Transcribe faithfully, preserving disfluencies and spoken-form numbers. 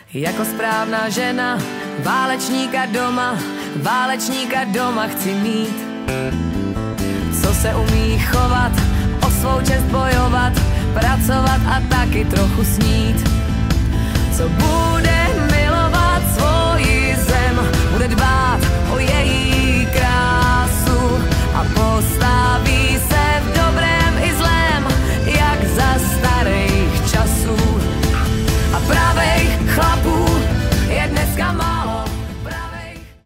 Jako správná žena, válečníka doma, válečníka doma chci mít. Co se umí chovat, o svou čest bojovat, pracovat a taky trochu snít. Co bude